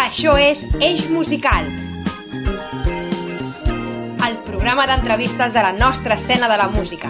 Això és Eix Musical, el programa d'entrevistes de la nostra escena de la música.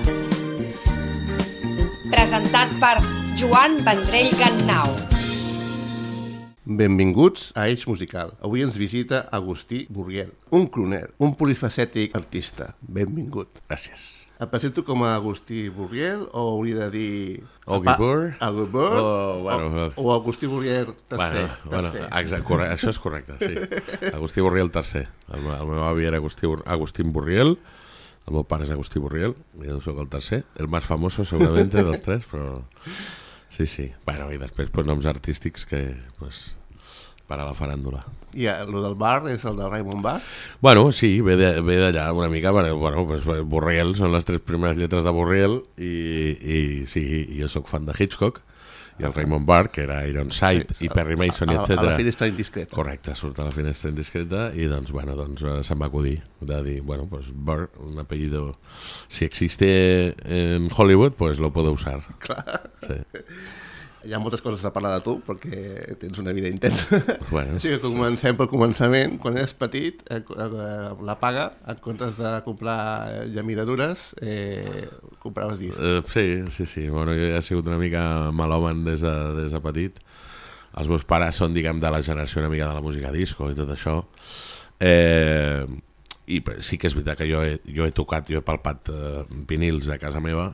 Presentat per Joan Vendrell Gannau. Benvinguts a Eix Musical. Avui ens visita Agustí Burriel, un crooner, un polifacètic artista. Benvingut. Gràcies. Et presento com a Agustí Burriel o hauria de dir... Augie Burr? Augie Burr o Agustí Burriel tercer. Exacte, això és correcte, sí. Agustí Burriel tercer. El meu avi era Agustín Burriel, el meu pare és Agustí Burriel, jo soc el tercer, el més famoso seguramente dels tres, però... Sí. Bueno, i després pues, noms artístics que pues, per a la faràndula. I el del bar és el de Raymond Bar? Bueno, sí, ve d'allà una mica. Bueno, pues, Burriel són les 3 primeres lletres de Burriel i sí, jo sóc fan de Hitchcock i el Raymond Bar, que era Ironside i Perry Mason, etc. A la finestra indiscreta. Correcte, surt a la finestra indiscreta i doncs, bueno, se'm va acudir de dir, bueno, pues Bar, un apellido, si existe en Hollywood, pues lo puedo usar. Clar. Sí. Hi ha moltes coses a parlar de tu, perquè tens una vida intensa. Bueno. Així que comencem pel començament. Quan eres petit, la paga, en comptes de comprar llaminadures, compraves discs. Sí. Bueno, jo he sigut una mica malòman des de petit. Els meus pares són, diguem, de la generació una mica de la música disco i tot això. I sí que és veritat que jo he palpat vinils a casa meva,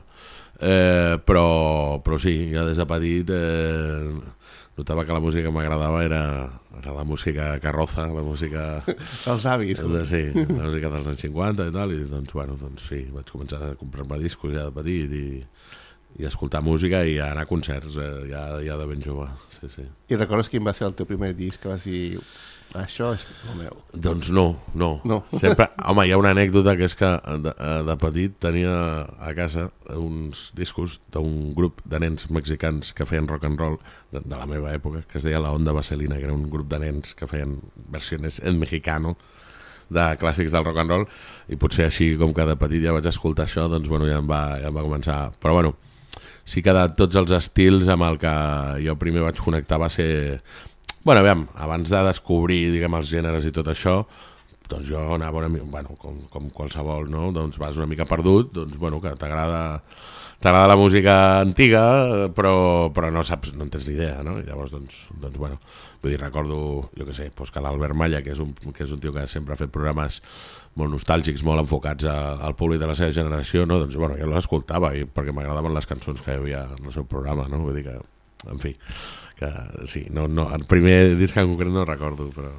però sí, ja des de petit notava que la música que m'agradava era la música carroza, la música... Els avis. Sí, la música dels anys 50 i tal, i doncs sí, vaig començar a comprar-me discos ja de petit i escoltar música i anar a concerts ja de ben jove, sí. I recordes quin va ser el teu primer disc que vas dir... Això és el meu. Doncs no. Sempre, home, hi ha una anècdota que és que de petit tenia a casa uns discos d'un grup de nens mexicans que feien rock and roll de la meva època, que es deia La Onda Vaselina, que era un grup de nens que feien versions en mexicano de clàssics del rock and roll, i potser així com que de petit ja vaig escoltar això, doncs bueno, ja em va començar. Però bueno, sí que de tots els estils amb el que jo primer vaig connectar va ser... Bueno, aviam, abans de descobrir, diguem, els gèneres i tot això, doncs jo anava una mica, bueno, com qualsevol, no? Doncs vas una mica perdut, doncs bueno, que t'agrada la música antiga, però no saps, no en tens ni idea, no? I llavors, doncs bueno, vull dir, recordo, jo què sé, doncs que l'Albert Malla, que és un tio que sempre ha fet programes molt nostàlgics, molt enfocats al públic de la seva generació, no? Doncs bueno, jo l'escoltava perquè m'agradaven les cançons que hi havia en el seu programa, no? Vull dir que, en fi, que sí, no, el primer disc en concret no recordo, però...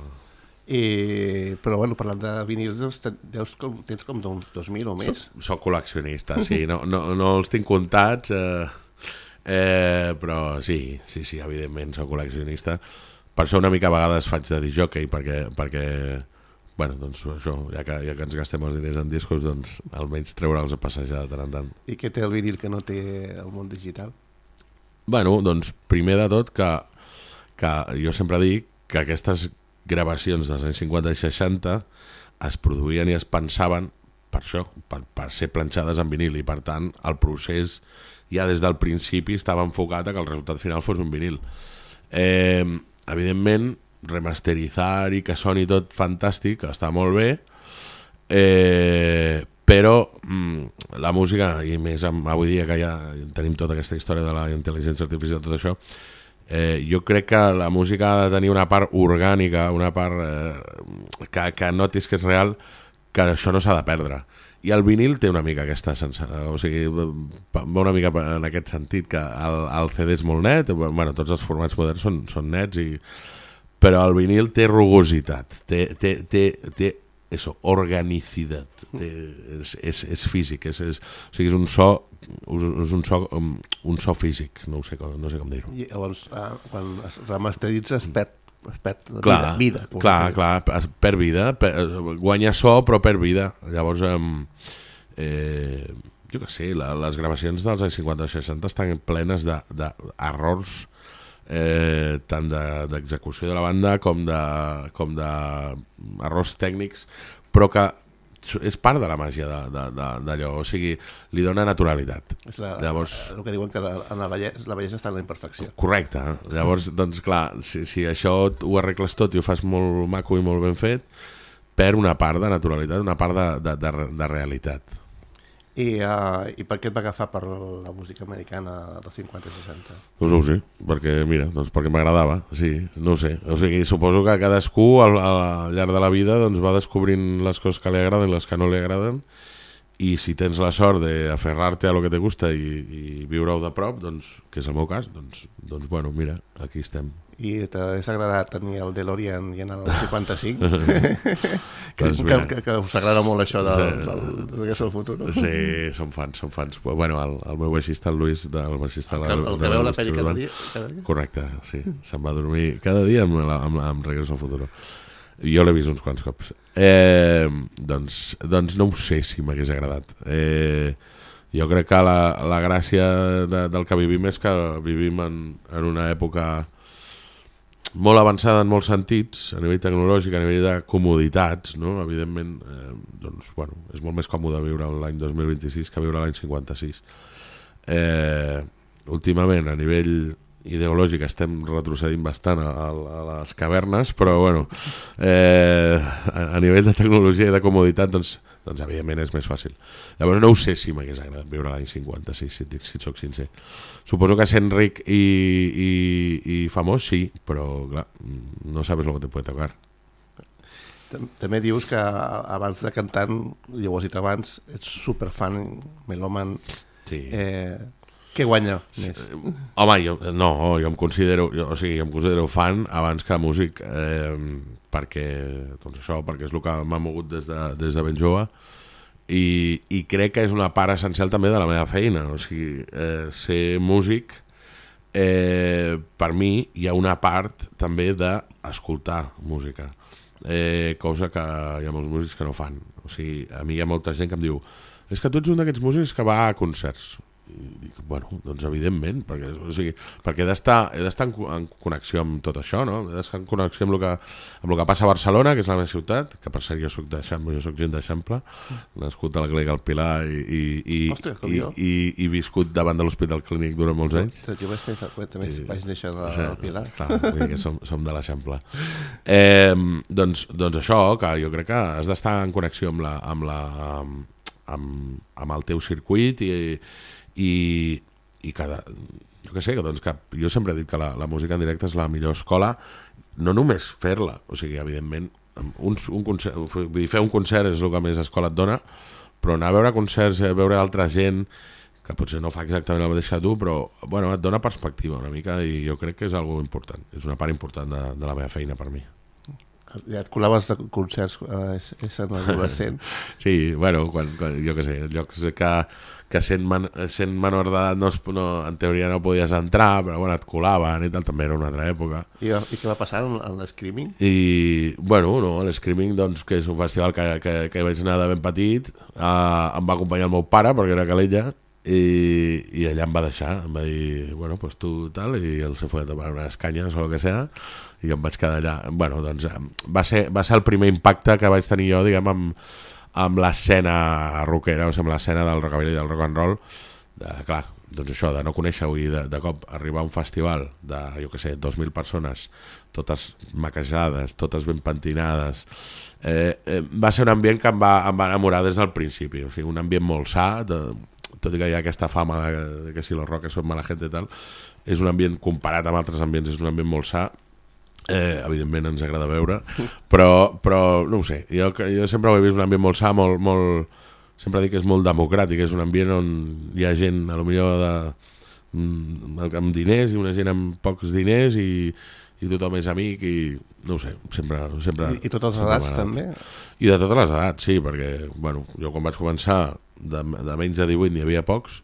Però bueno, parlant de vinils, tens com uns 2.000 o més? Soc col·leccionista, sí, no els tinc comptats, però sí, evidentment soc col·leccionista. Per això una mica a vegades faig de disc-jockey, perquè bueno, doncs això, ja que ens gastem els diners en discos, doncs almenys treure'ls a passejar de tant en tant. I què té el vinil que no té el món digital? Bueno, doncs primer de tot que jo sempre dic que aquestes gravacions dels anys 50 i 60 es produïen i es pensaven per això, per ser planxades en vinil, i per tant el procés ja des del principi estava enfocat a que el resultat final fos un vinil. Evidentment, remasteritzar i que soni tot fantàstic està molt bé, però la música, i més avui dia que ja tenim tota aquesta història de la intel·ligència artificial, tot això, jo crec que la música ha de tenir una part orgànica, una part que notis que és real, que això no s'ha de perdre. I el vinil té una mica aquesta sensació, o sigui, va una mica en aquest sentit, que el CD és molt net, bueno, tots els formats moderns són nets, però el vinil té rugositat, té eso, organicidad, és físic, o sigui, és un so físic, no sé com dir-ho. I llavors, quan es remasteritza es perd vida. Clar, perd vida, guanya so però perd vida. Llavors, jo què sé, les gravacions dels anys 50 i 60 estan plenes d'errors, tant d'execució de la banda com d'errors tècnics, però que és part de la màgia d'allò, o sigui, li dona naturalitat. Llavors, el que diuen que la bellesa està en la imperfecció. Correcte, llavors, doncs clar, si això ho arregles tot i ho fas molt maco i molt ben fet, perd una part de naturalitat, una part de realitat. I per què et va agafar per la música americana dels 50 i 60? Doncs no ho sé, perquè m'agradava, sí, no ho sé. O sigui, suposo que cadascú al llarg de la vida doncs, va descobrint les coses que li agraden i les que no li agraden, i si tens la sort d'aferrar-te a lo que te gusta i viure-ho de prop, doncs, que és el meu cas, doncs bueno, mira, aquí estem. I t'hagués agradat tenir el DeLorean i anar al 55? que us agrada molt això de que és el futur. Sí, som fans. Bueno, el meu baixista, el Luis, el baixista... El que veu la pel·li cada dia? Correcte, sí. Se'n va dormir cada dia amb Regreso al Futuro. Jo l'he vist uns quants cops. Doncs no ho sé si m'hagués agradat. Jo crec que la gràcia del que vivim és que vivim en una època molt avançada en molts sentits, a nivell tecnològic, a nivell de comoditats, no? Evidentment, doncs, bueno, és molt més còmode viure l'any 2026 que viure l'any 56. Últimament, a nivell ideològic, estem retrocedint bastant a les cavernes, però bueno, a nivell de tecnologia i de comoditat, doncs evidentment és més fàcil. Llavors no ho sé si m'hagués agradat viure l'any 56, si soc sincer. Suposo que sent ric i famós, sí, però clar, no sabes lo que te puede tocar. També dius que abans de cantant, ja ho has dit abans, ets superfan, melòman. Sí. Què guanya més? Home, jo em considero fan abans que músic, perquè és el que m'ha mogut des de ben jove, i crec que és una part essencial també de la meva feina. O sigui, ser músic, per mi hi ha una part també d'escoltar música, cosa que hi ha molts músics que no fan. O sigui, a mi hi ha molta gent que em diu és que tu ets un d'aquests músics que va a concerts. I dic, bueno, doncs evidentment, perquè he d'estar en connexió amb tot això, no? He d'estar en connexió amb el que passa a Barcelona, que és la meva ciutat, que per cert jo soc gent d'Eixample, nascut a la Clínica del Pilar i viscut davant de l'Hospital Clínic durant molts anys. Jo també vaig néixer al Pilar. Clar, vull dir que som de l'Eixample. Doncs això, que jo crec que has d'estar en connexió amb el teu circuit i cada... Jo què sé, que jo sempre he dit que la música en directe és la millor escola, no només fer-la, o sigui, evidentment, fer un concert és el que més escola et dona, però anar a veure concerts, veure altra gent, que potser no fa exactament el mateix que tu, però bueno, et dona perspectiva una mica i jo crec que és algo important, és una part important de la meva feina per mi. Ja et col·laves de concerts sent adolescent. Sí, bueno, jo què sé, llocs que sent menor d'edat en teoria no podies entrar, però bueno, et col·laven i tal, també era una altra època. I què va passar en l'Screaming? I, bueno, no, l'Screaming, doncs, que és un festival que vaig anar de ben petit, em va acompanyar el meu pare, perquè era a Calella, i allà em va deixar, em va dir, bueno, pues tu tal, i él se fue a tomar unas cañas o lo que sea, i em vaig quedar allà. Bueno, doncs va ser el primer impacte que vaig tenir jo, diguem, amb l'escena rockera, o sigui, amb l'escena del rockabilly i del rock and roll, clar, doncs això, de no conèixer-ho i de cop arribar a un festival de, jo què sé, 2.000 persones, totes maquejades, totes ben pentinades, va ser un ambient que em va enamorar des del principi, o sigui, un ambient molt sa, tot i que hi ha aquesta fama de que si los rockers són mala gent i tal, és un ambient, comparat amb altres ambients, és un ambient molt sa. Evidentment ens agrada veure, però no ho sé, jo sempre ho he vist un ambient molt sa, sempre dic que és molt democràtic, és un ambient on hi ha gent a lo millor amb diners i una gent amb pocs diners i tothom és amic i no ho sé, sempre I totes les edats també? I de totes les edats, sí, perquè bueno, jo quan vaig començar de menys de 18 n'hi havia pocs,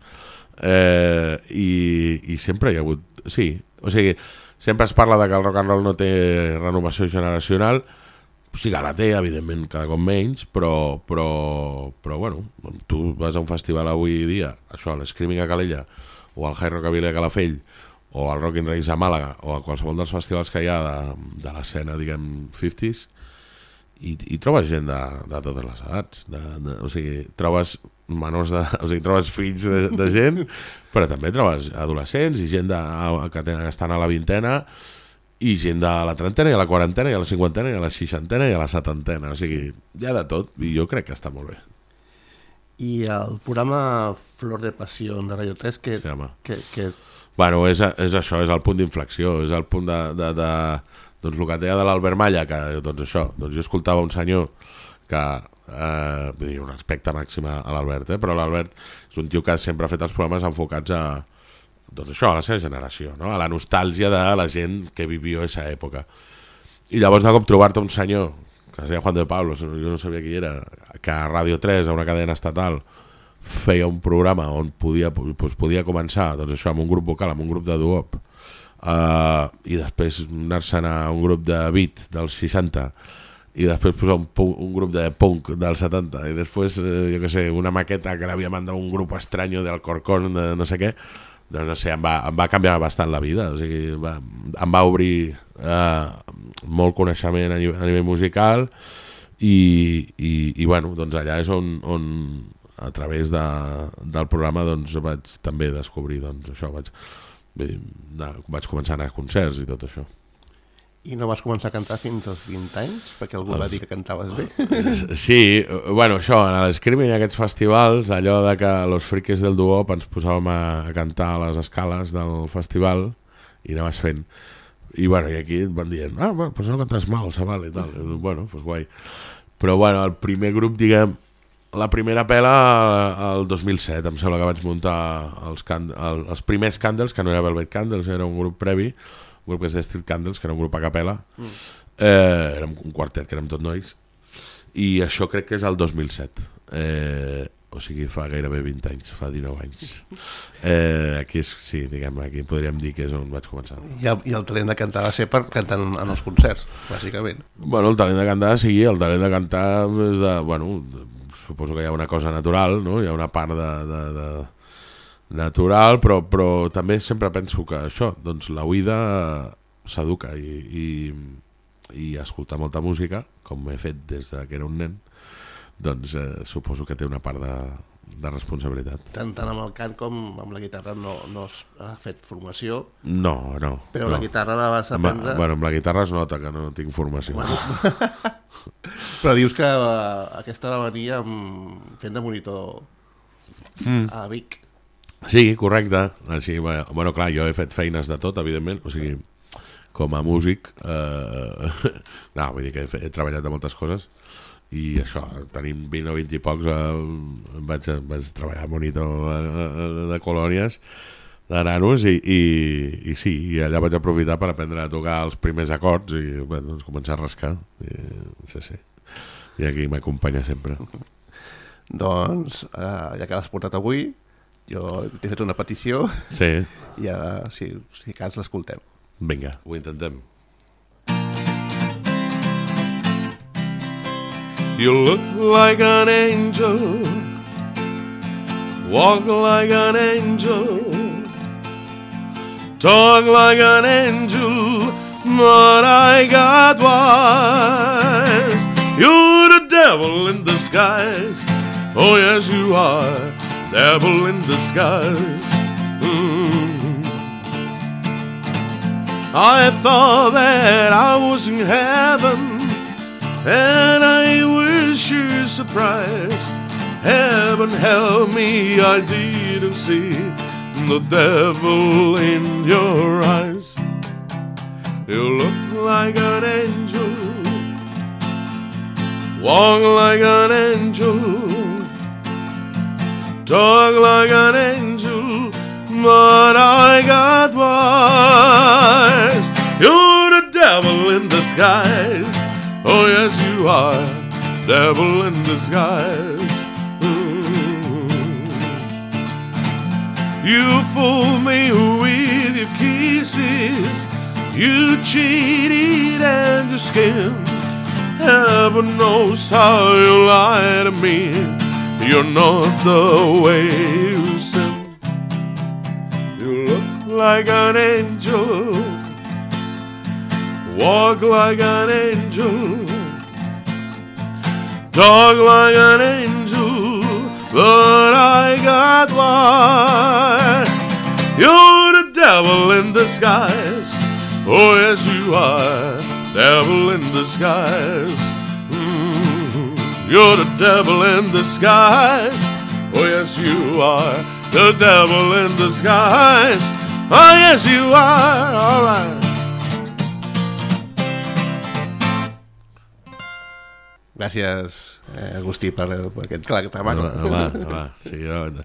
i sempre hi ha hagut, sí, o sigui, sempre es parla de que el rock and roll no té renovació generacional, sí que la té, evidentment, cada cop menys, però bueno, tu vas a un festival avui dia, això, a l'Screaming a Calella, o al High Rockabilly a Calafell, o al Rockin' Race a Màlaga, o a qualsevol dels festivals que hi ha de l'escena, diguem, 50s, i trobes gent de totes les edats, o sigui, trobes menors trobes fills de gent, però també trobes adolescents i gent que estan a la vintena i gent de la trentena i a la quarantena i a la cinquantena i a la seixantena i a la setantena, o sigui, hi ha de tot i jo crec que està molt bé. I el programa Flor de Pasión de Radio 3 que... Bueno, és això, és el punt d'inflexió, és el punt de doncs el que deia de l'Albert Malla, que doncs això, doncs jo escoltava un senyor que un respecte màxim a l'Albert, però l'Albert és un tio que sempre ha fet els programes enfocats a, doncs això, a la seva generació, no? A la nostàlgia de la gent que vivió aquesta època. I llavors de cop trobar-te un senyor que es deia Juan de Pablo, jo no sabia qui era, que a Ràdio 3, a una cadena estatal, feia un programa on podia començar doncs això, amb un grup vocal, amb un grup de duop, i després anar-se'n a un grup de beat dels 60 i després posar un grup de punk dels 70 i després, jo què sé, una maqueta que l'havia mandat un grup estranyo del Corcón de no sé què, doncs no sé, em va canviar bastant la vida, o sigui, em va obrir molt coneixement a nivell musical i bueno, doncs allà és on a través del programa doncs vaig també descobrir doncs això, vaig començar a anar a concerts i tot això. I no vas començar a cantar fins als 20 anys? Perquè algú va dir que cantaves bé. Sí, bueno, això, en l'Screaming, aquests festivals, allò de que los friquis del duop ens posàvem a cantar a les escales del festival i anaves fent. I bueno, i aquí et van dient, bueno, pues no cantes mal, Sabal, i tal. Bueno, pues guai. Però bueno, el primer grup, diguem, la primera pela el 2007, em sembla que vaig muntar els primers Candles, que no era Velvet Candles, era un grup previ, un grup que es deia Street Candles, que era un grup a capella, érem un quartet, que érem tot nois, i això crec que és el 2007, o sigui, fa gairebé 20 anys, fa 19 anys. Aquí és, sí, diguem, aquí podríem dir que és on vaig començar. I el talent de cantar va ser per cantar en els concerts, bàsicament. Bueno, el talent de cantar, sí, el talent de cantar és de, bueno, suposo que hi ha una cosa natural, no? Hi ha una part de natural, però també sempre penso que això, doncs la oïda s'educa i escoltar molta música, com he fet des que era un nen, doncs suposo que té una part de responsabilitat. Tant amb el cant com amb la guitarra no has fet formació? No. Però la guitarra la vas aprendre? Bueno, amb la guitarra es nota que no tinc formació. Bueno. Però dius que aquesta va venir fent de monitor a Vic. Sí, correcte. Així, bueno, clar, jo he fet feines de tot, evidentment, o sigui, com a músic, no, vull dir que he treballat de moltes coses, i això, tenint 20 o 20 i pocs vaig treballar a monitor de colònies de nanos i sí, i allà vaig aprofitar per aprendre a tocar els primers acords i doncs, començar a rascar sí. I aquí m'acompanya sempre. Doncs ja que l'has portat avui, jo t'he fet una petició, sí. I ara si cas l'escoltem. Vinga, ho intentem. You look like an angel, walk like an angel, talk like an angel, but I got wise. You're the devil in disguise, oh yes you are, devil in disguise. I thought that I was in heaven, and I wish you surprised. Heaven help me, I didn't see the devil in your eyes. You look like an angel, walk like an angel, talk like an angel, but I got wise. You're the devil in disguise, oh yes you are, devil in disguise. You fooled me with your kisses, you cheated and you schemed. Heaven knows how you lie to me, you're not the way you seem. You look like an angel, walk like an angel, talk like an angel, but I got why. You're the devil in disguise. Oh yes you are, devil in disguise. You're the devil in disguise. Oh yes you are, the devil in disguise. Oh yes you are, all right. Gràcies, Agustí, per aquest clar que t'amano. Home, sí,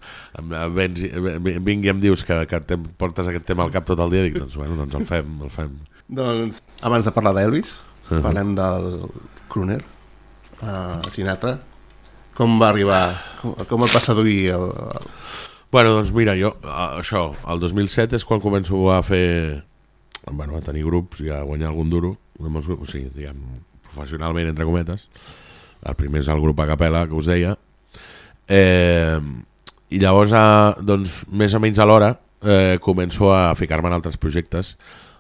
vinc i em dius que portes aquest tema al cap tot el dia, dic, doncs el fem. Doncs, abans de parlar d'Elvis, parlem del crooner, Sinatra. Com va arribar, com el va seduir Bueno, doncs mira, jo, això, el 2007 és quan començo a fer, a tenir grups i a guanyar algun duro, o sigui, diguem, professionalment, entre cometes. El primer és el grup a capella, que us deia. I llavors, doncs, més o menys alhora, començo a ficar-me en altres projectes.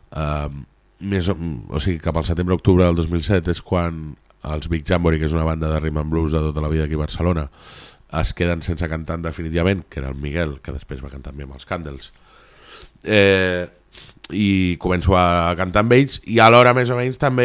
O sigui, cap al setembre-octubre del 2007 és quan els Big Jamboree, que és una banda de rhythm and blues de tota la vida aquí a Barcelona, es queden sense cantant definitivament, que era el Miguel, que després va cantar amb els Candles. I començo a cantar amb ells, i alhora més o menys també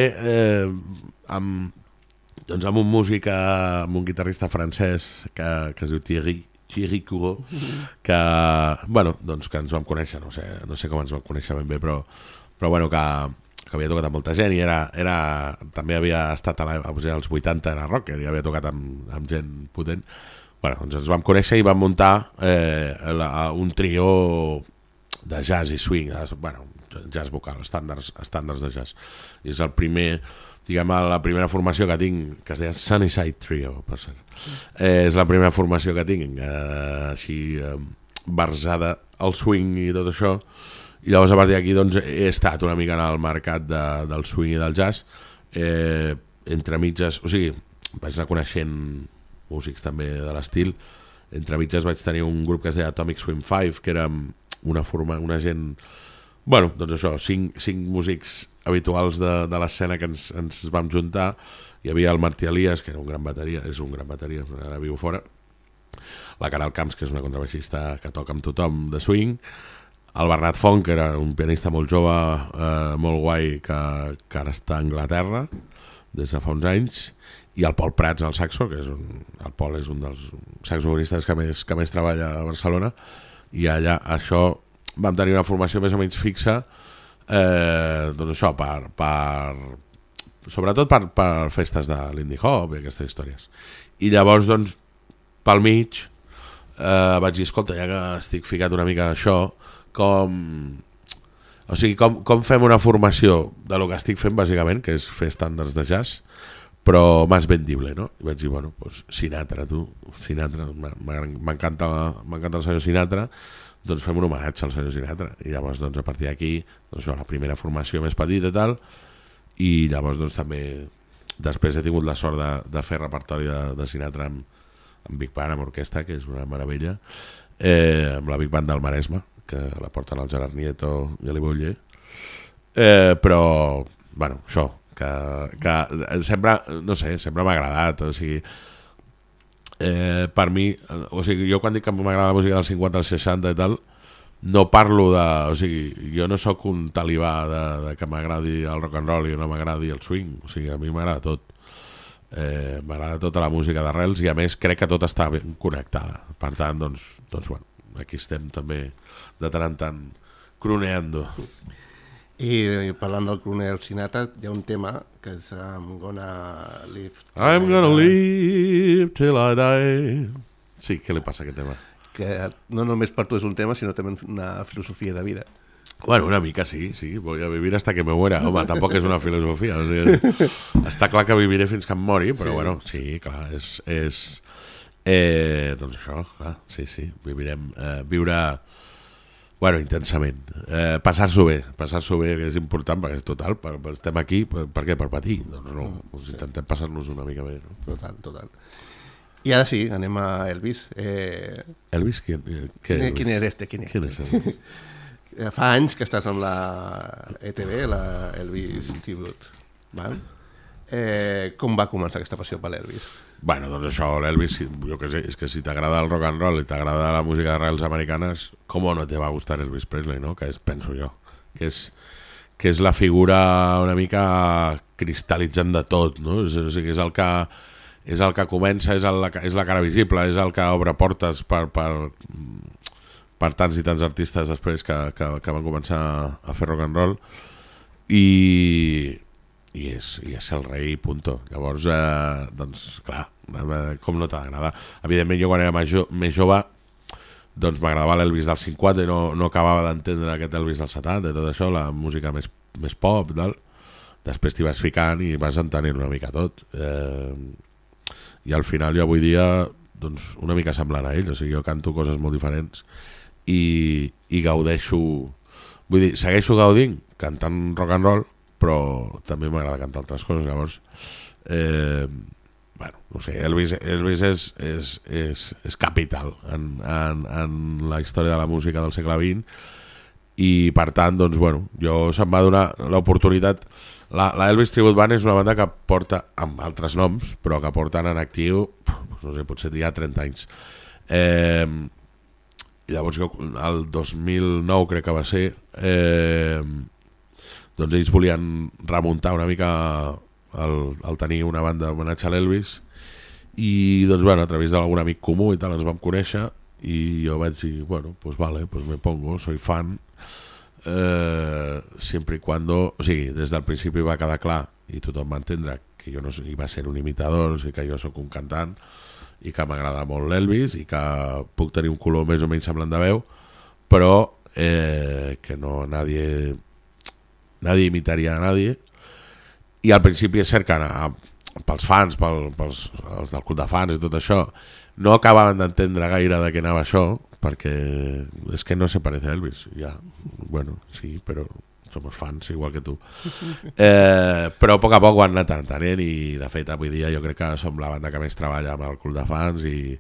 amb un músic, amb un guitarrista francès que es diu Thierry Courreau, que ens vam conèixer, no sé com ens vam conèixer ben bé, però que havia tocat amb molta gent i també havia estat als 80, era rocker i havia tocat amb gent potent. Doncs ens vam conèixer i vam muntar un trio de jazz i swing, jazz vocal, estàndards de jazz. I és el primer, diguem, la primera formació que tinc, que es deia Sunnyside Trio, per cert. És la primera formació que tinc, així versada al swing i tot això. I llavors a partir d'aquí doncs, he estat una mica en el mercat del swing i del jazz, entre mitges, o sigui, vaig anar coneixent músics també de l'estil. Entre mitges vaig tenir un grup que es deia Atomic Swing 5, que era una gent, doncs això, cinc músics habituals de l'escena que ens vam juntar. Hi havia el Martí Elias, que era un gran bateria, és un gran bateria, ara viu fora. La Caral Camps, que és una contrabaixista que toca amb tothom de swing. El Bernat Font, que era un pianista molt jove, molt guai, que ara està a Anglaterra des de fa uns anys, i el Pol Prats al saxo, que el Pol és un dels saxofonistes que més treballa a Barcelona, i allà això vam tenir una formació més o menys fixa, doncs això, sobretot per festes de l'indie hop i aquestes històries. I llavors, doncs, pel mig vaig dir, escolta, ja que estic ficat una mica a això, com fem una formació de lo que estic fent, bàsicament, que és fer estàndards de jazz, però més vendible, no? I vaig dir, Sinatra, m'encanta el senyor Sinatra, doncs fem un homenatge al senyor Sinatra. I llavors, doncs, a partir d'aquí, doncs, la primera formació més petita i tal, i llavors, doncs, també, després he tingut la sort de fer repertori de Sinatra amb Big Band, amb orquestra, que és una meravella, amb la Big Band del Maresme, que la porten el Gerard Nieto i l'Iboller, però això, que sempre, no sé, sempre m'ha agradat, o sigui, per mi, o sigui, jo quan dic que m'agrada la música dels 50 als 60 i tal, no parlo de, o sigui, jo no sóc un talibà de que m'agradi el rock and roll i no m'agradi el swing, o sigui, a mi m'agrada tot. M'agrada tota la música d'arrels i a més crec que tot està ben connectada, per tant, doncs aquí estem també de tant en tant croneando. I parlant del crooner Sinatra, hi ha un tema que és I'm gonna live till I die. Sí, què li passa a aquest tema? Que no només per tu és un tema, sinó també una filosofia de vida. Bueno, una mica sí, voy a vivir hasta que me muera. Home, tampoc és una filosofia, o sigui, està clar que viviré fins que em mori, però sí, clar, és doncs això, clar, sí, viurem, intensament, passar-s'ho bé, que és important, perquè és total, estem aquí, per què? Per patir, doncs no, intentem passar-nos una mica bé, no? Total. I ara sí, anem a Elvis. Elvis? Quin és este? Quin és? Fa anys que estàs amb la ETV, la Elvis Tribute, val? com va començar aquesta passió per l'Elvis? Bueno, doncs això, l'Elvis, jo què sé, és que si t'agrada el rock and roll i t'agrada la música d'arrels americanes, com no te va gustar Elvis Presley, no? Que és, penso jo, que és la figura una mica cristal·litzant de tot, no? O sigui, és el que comença, és la cara visible, és el que obre portes per tants i tants artistes després que van començar a fer rock and roll i és el rei, punto. Llavors, doncs, clar, com no t'ha d'agradar? Evidentment, jo quan era més jove, doncs m'agradava l'Elvis del 50 i no acabava d'entendre aquest Elvis del 70 i tot això, la música més pop i tal. Després t'hi vas ficant i vas entenent una mica tot. I al final jo avui dia, doncs, una mica semblant a ell, o sigui, jo canto coses molt diferents i gaudeixo, vull dir, segueixo gaudint cantant rock and roll, però també m'agrada cantar altres coses. Llavors, bueno, no sé, Elvis és capital en la història de la música del segle XX i per tant, doncs, bueno, jo se'm va donar l'oportunitat. La Elvis Tribute Band és una banda que porta amb altres noms, però que porten en actiu, no sé, potser ja 30 anys. Llavors jo, el 2009 crec que va ser, doncs ells volien remuntar una mica el tenir una banda d'homenatge a l'Elvis i doncs bueno, a través d'algun amic comú i tal ens vam conèixer i jo vaig dir, bueno, pues vale, pues me pongo, soy fan, siempre y cuando, o sigui, des del principi va quedar clar i tothom va entendre que jo no iba a ser un imitador, o sigui que jo sóc un cantant i que m'agrada molt l'Elvis i que puc tenir un color més o menys semblant de veu, però que no nadie imitaria a nadie. I al principi és cert que pels fans, pels del club de fans i tot això, no acabaven d'entendre gaire de què anava això, perquè és que no se parece a Elvis. Ja, bueno, sí, però somos fans igual que tu. Però a poc ho han anat entenent i de fet avui dia jo crec que som la banda que més treballa amb el club de fans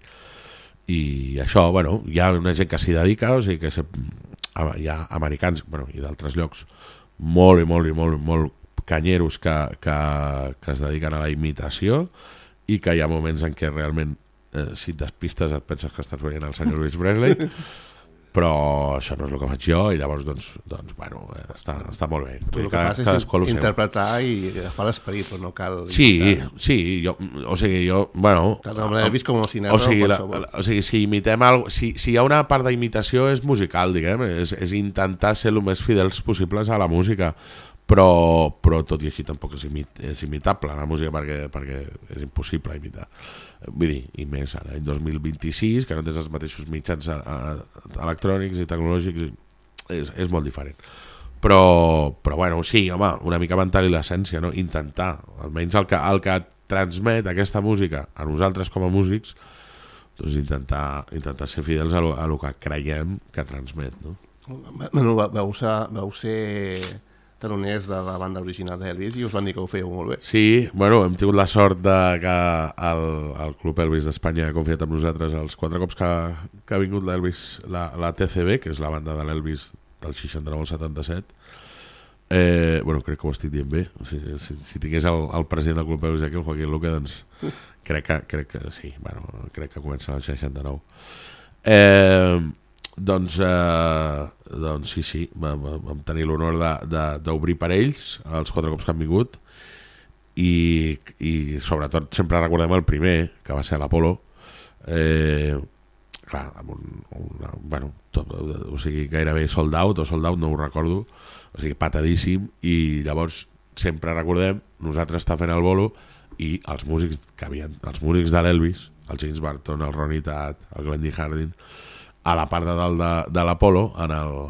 i això, bueno, hi ha una gent que s'hi dedica, o sigui que hi ha americans, bueno, i d'altres llocs molt canyeros que es dediquen a la imitació i que hi ha moments en què realment si et despistes et penses que estàs veient el senyor Elvis Presley, però això no és el que faig jo i llavors doncs bueno, està molt bé. El que fas és interpretar i agafar l'esperit, però no cal... Sí, o sigui, jo, bueno... Tant amb l'Elvis com el cinema o sigui, si imitem alguna cosa... Si hi ha una part d'imitació és musical, diguem, és intentar ser el més fidels possibles a la música, però tot i així tampoc és imitable la música perquè és impossible imitar. Vull dir, i més ara, en 2026, que no tens els mateixos mitjans electrònics i tecnològics, és molt diferent. Però bueno, sí, home, una mica mantenir l'essència, no? Intentar, almenys el que transmet aquesta música a nosaltres com a músics, doncs intentar ser fidels a lo que creiem que transmet, no? Bueno, vau ser taloners de la banda original d'Elvis i us van dir que ho fèieu molt bé. Sí, bueno, hem tingut la sort de que el Club Elvis d'Espanya ha confiat en nosaltres els 4 cops que ha vingut l'Elvis, la TCB, que és la banda de l'Elvis del 69 al 77. Bueno, crec que ho estic dient bé. O sigui, si tingués el president del Club Elvis aquí, el Joaquín Luque, doncs crec que sí, bueno, crec que comença el 69. Doncs sí, vam tenir l'honor d'obrir per ells els 4 cops que han vingut i sobretot sempre recordem el primer, que va ser l'Apolo, clar, amb bueno, o sigui, gairebé sold out no ho recordo, o sigui, patadíssim, i llavors sempre recordem nosaltres estar fent el bolo i els músics de l'Elvis, el James Barton, el Ronnie Tutt, el Glendy Hardin, a la part de dalt de l'Apolo, en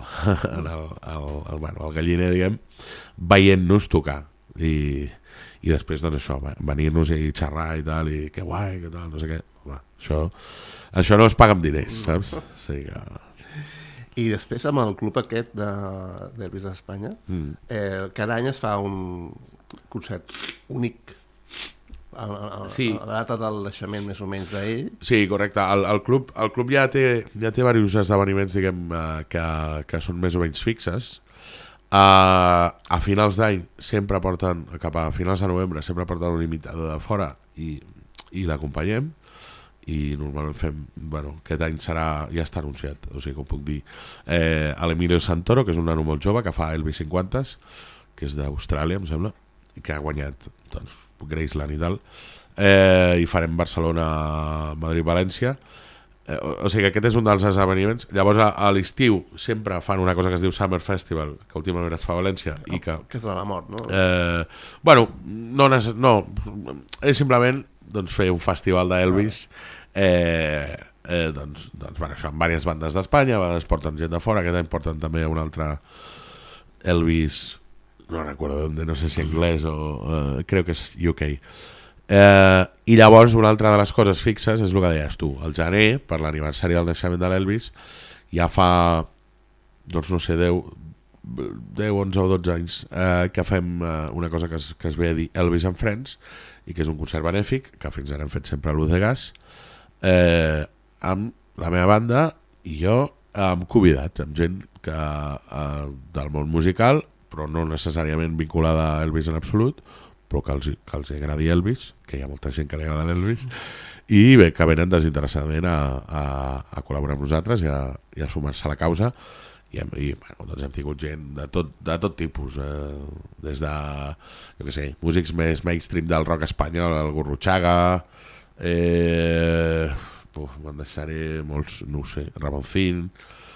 el galliner, diguem, veient-nos tocar. I després, doncs això, venir-nos i xerrar i tal, i que guai, que tal, no sé què. Va, això no es paga amb diners, saps? O sigui que... I després amb el club aquest d'Elvis d'Espanya, cada any es fa un concert únic a la data del naixement més o menys d'ell. Sí, correcte. El club ja té diversos esdeveniments, diguem, que són més o menys fixes. A finals d'any sempre porten, cap a finals de novembre, sempre porten un imitador de fora i l'acompanyem, i normalment fem, aquest any serà, ja està anunciat, o sigui que ho puc dir, a l'Emilio Santoro, que és un nano molt jove que fa Elvis 50s, que és d'Austràlia, em sembla, i que ha guanyat Graceland i tal, i farem Barcelona, Madrid, València. O sigui que aquest és un dels esdeveniments. Llavors a l'estiu sempre fan una cosa que es diu Summer Festival, que últimament es fa a València i que és de la mort, no? No, és simplement fer un festival d'Elvis, això, amb diverses bandes d'Espanya. A vegades porten gent de fora, aquest any porten també un altre Elvis, no recordo d'on, no sé si anglès o crec que és UK. I llavors una altra de les coses fixes és el que deies tu, el gener, per l'aniversari del naixement de l'Elvis, ja fa doncs no sé 10, 11 o 12 anys que fem una cosa que es ve a dir Elvis and Friends, i que és un concert benèfic que fins ara hem fet sempre a Luz de Gas, amb la meva banda i jo, amb convidats, amb gent del món musical, però no necessàriament vinculada a Elvis en absolut, però que els agradi Elvis, que hi ha molta gent que li agrada l'Elvis, i bé, que venen desinteressadament a col·laborar amb nosaltres i a sumar-se a la causa, i hem tingut gent de tot tipus, des de, jo què sé, músics més mainstream del rock espanyol, el Gurruchaga, me'n deixaré molts, no ho sé, Ramoncín,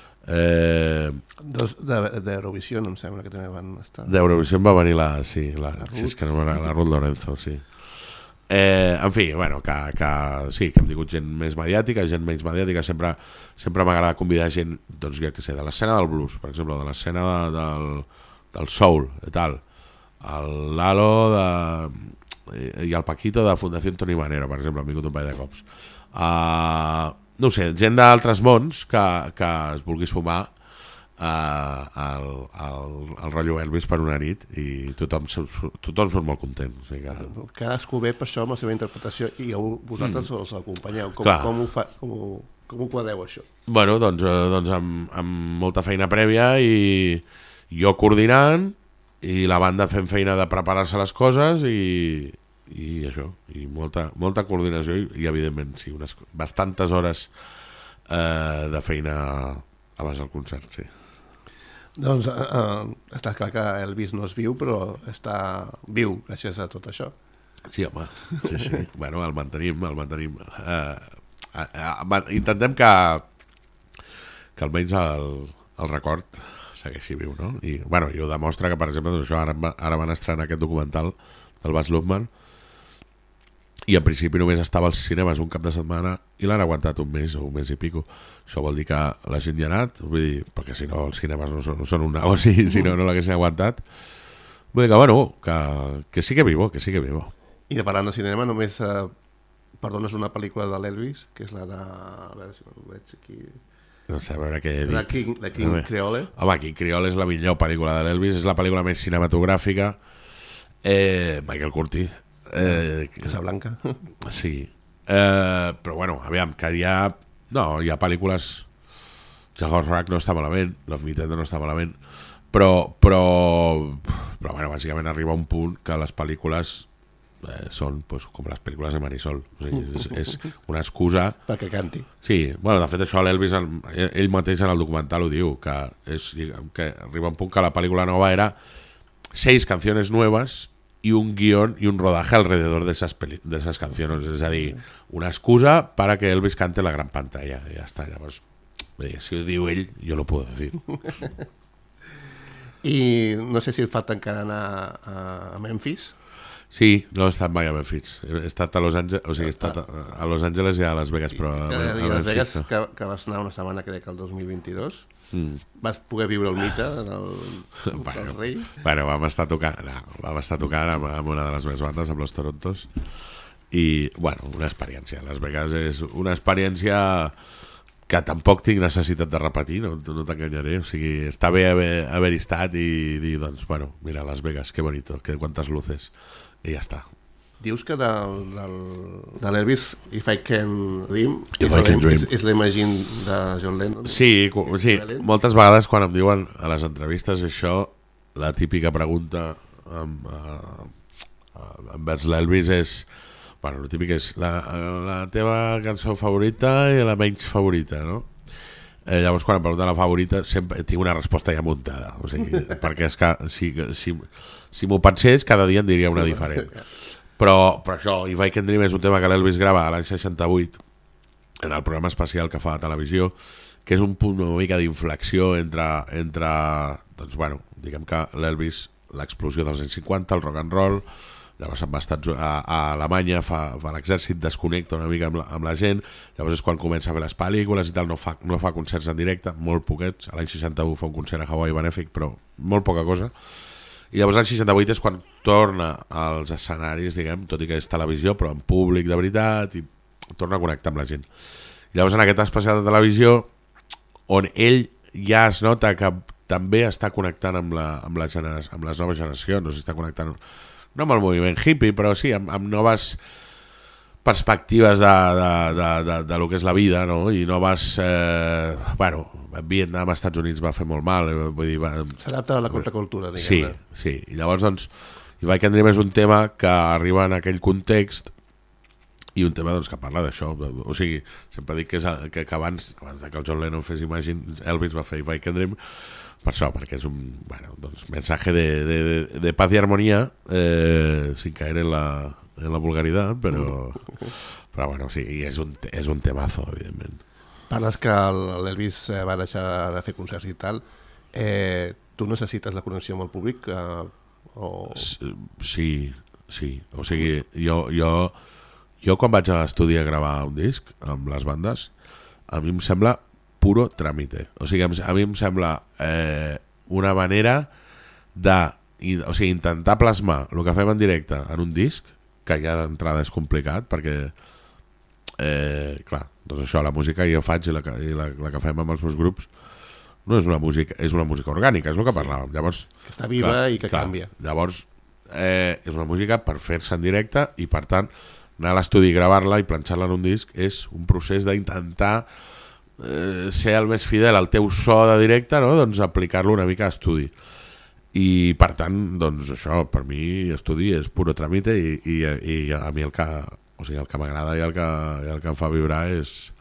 d'Eurovisió em sembla que també van estar. D'Eurovisió va venir la Ruth Lorenzo, sí. En fi, que sí, que hem tingut gent més mediàtica, gent menys mediàtica. Sempre m'agrada convidar gent, doncs jo què sé, de l'escena del blues, per exemple, de l'escena del soul i tal, el Lalo i el Paquito de Fundació Toni Manero, per exemple, han vingut un parell de cops. No sé, gent d'altres mons que es vulgui sumar al rotllo Elvis per una nit, i tothom surt molt content. O sigui que... Cadascú ve per això amb la seva interpretació i vosaltres els acompanyeu. Com ho quadreu, això? Doncs amb molta feina prèvia, i jo coordinant i la banda fent feina de preparar-se les coses i això, i molta coordinació i evidentment sí, unes bastantes hores de feina abans del concert, sí. Doncs està clar que Elvis no és viu, però està viu gràcies a tot això. Sí, home, sí. El mantenim. Intentem que almenys el record segueixi viu, no? I ho demostra que, per exemple, doncs això, ara van estrenar aquest documental del Baz Luhrmann, i en principi només estava als cinemes un cap de setmana i l'han aguantat un mes o un mes i pico. Això vol dir que la gent hi ha anat, vull dir, perquè si no els cinemes no són un negoci, si no l'haguessin aguantat. Vull dir que sí que vivo. I de parlant de cinema, només perdones una pel·lícula de l'Elvis, que és la de... A veure si ho veig aquí... No sé, a veure què he dit. De King Creole. Home, King Creole és la millor pel·lícula de l'Elvis, és la pel·lícula més cinematogràfica. Michael Curtiz. Casablanca. Sí. Però aviam, que hi ha pel·lícules... Jagos Rack no està malament, Love Me Tender no està malament, però bàsicament arriba un punt que les pel·lícules són com les pel·lícules de Marisol. O sigui, és una excusa perquè canti. Sí, de fet això l'Elvis ell mateix en el documental ho diu, que arriba un punt que la pel·lícula nova era 6 canciones nuevas y un guión y un rodaje alrededor de esas canciones, és a dir, una excusa para que Elvis cante en la gran pantalla, i ja està. Llavors, si ho diu ell, jo no puedo decir. I no sé si et falta encara anar a Memphis. Sí, no he estat mai a Memphis. He estat a Los Angeles, o sigui, he estat a Los Angeles i a Las Vegas, però a Las Vegas, que vas anar una setmana, crec que el 2022. Vas poder viure el mite del rei. Vam estar tocant amb una de les meves bandes, amb los Torontos, i una experiència. Las Vegas és una experiència que tampoc tinc necessitat de repetir, no t'enganyaré. O sigui, està bé haver-hi estat i dir, doncs, mira, Las Vegas, que bonito, que quantes luces, i ja està. Dius que de l'Elvis If I Can Dream és l'Imagine de John Lennon. Sí, moltes vegades quan em diuen a les entrevistes això, la típica pregunta envers l'Elvis és, bueno, el típic és la teva cançó favorita i la menys favorita, no? Llavors quan em pregunten la favorita sempre tinc una resposta ja muntada, o sigui, perquè és que si m'ho pensés cada dia en diria una diferent, però això, If I Can Dream és un tema que l'Elvis grava l'any 68 en el programa especial que fa a televisió, que és un punt una mica d'inflexió entre doncs bueno, diguem que l'Elvis, l'explosió dels anys 50, el rock and roll, llavors se'n va a Alemanya, fa l'exèrcit, desconnecta una mica amb la gent, llavors és quan comença a fer les pel·lícules i tal, no fa concerts en directe, molt poquets, l'any 61 fa un concert a Hawaii benèfic, però molt poca cosa, i llavors l'any 68 és quan torna als escenaris, diguem, tot i que és televisió, però en públic de veritat, i torna a connectar amb la gent. Llavors en aquest especial de televisió, on ell ja es nota que també està connectant amb les noves generacions, no s'està connectant no amb el moviment hippie, però sí amb noves perspectives de lo que és la vida, no? I noves... bueno, Vietnam, Estats Units va fer molt mal, vull dir... S'adapta a la contracultura, diguem-ne. Sí. I llavors, doncs, If I Can Dream és un tema que arriba en aquell context i un tema doncs, que parla d'això. O sigui, sempre dic que abans que el John Lennon fes Imagine, Elvis va fer If I Can Dream, per això, perquè és un mensaje de paz y armonía, sin caer en la vulgaridad, però bueno, sí, i és un temazo, evidentment. Parles que l'Elvis va deixar de fer concerts i tal. Tu necessites la connexió amb el públic? Sí. O sigui, jo quan vaig a l'estudi a gravar un disc amb les bandes, a mi em sembla puro tràmite. O sigui, a mi em sembla una manera intentar plasmar el que fem en directe en un disc, que ja d'entrada és complicat, perquè clar, doncs això, la música que jo faig i la que fem amb els meus grups no és una música, és una música orgànica, és el que parlàvem. Llavors, que està viva, clar, i que canvia. Llavors, és una música per fer-se en directe i, per tant, anar a l'estudi i gravar-la i planxar-la en un disc és un procés d'intentar ser el més fidel al teu so de directe, no? Doncs aplicar-lo una mica a estudi. I, per tant, doncs això, per mi, estudi és puro tràmite i a mi el que m'agrada i el que em fa vibrar és